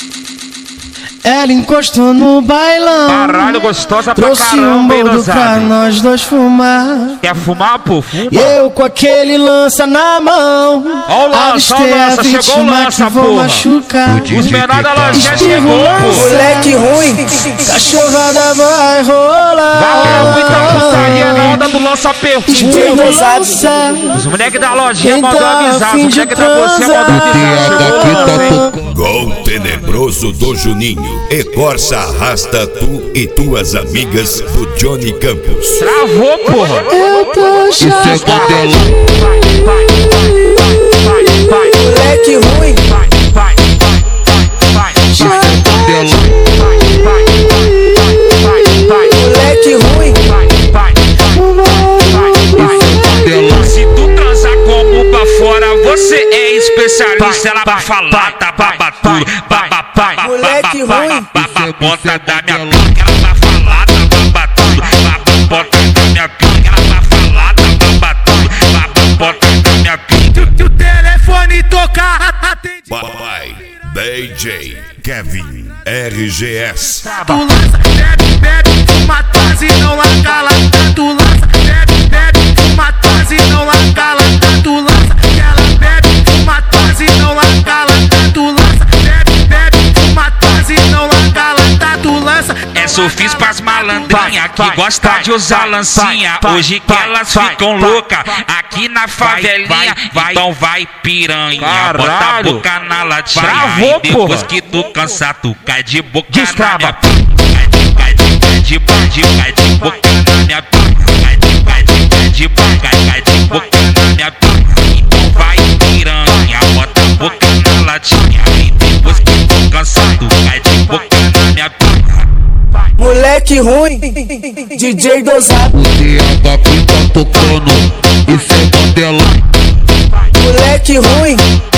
Ela encostou no bailão. Caralho, gostosa pra trouxe caramba, hein, boldo pra nós dois fumar. Quer fumar, pô? Fuma. E eu com aquele lança na mão. Ó o lança, chegou o lança, porra. Machucar. Os menores da loja chegou, pô. Moleque ruim, cachorrada vai rolar. Vai rolar muita putaria na onda do lança perfume. Os moleques da lojinha mandou avisar. Os moleques da você mandou avisar. Gol tenebroso do Juninho. E Corsa arrasta tu e tuas amigas do Johnny Campos. Travou, porra. Eu tô chateado. Moleque ruim. Moleque ruim. Se tu transar como pra fora, você é especialista. Ela vai falar, tá babatudo, babapá, Moleque ruim. babapota da minha pica. Ela vai falar, tá babatudo, babapota da minha pica. Ela vai falar, tá babatudo, babapota da minha pica. Se o telefone tocar, atende. Papai DJ Kevin RGS. Tu lança, bebe, fuma, quase não larga lá. Tu lança, bebe, fuma, quase não larga lá. Tu lança, ela bebe, fuma, quase não larga lá. Tu lança, bebe, fuma, quase não larga lá. Tu lança. Essa eu fiz pras malandrinhas que gosta de usar lancinha. Hoje que elas ficam loucas aqui na favelinha. Então vai piranha, bota a boca na latinha. E depois que tu cansa, tu cai de boca na minha pica. Cai de boca na minha pica. Cai de boca na minha pica. Então vai piranha, bota a boca na latinha. E depois que tu cansa, tu cai de boca na minha pica. Moleque ruim, DJ dosado. O DH tá tocando, esse é Mandela. Moleque ruim.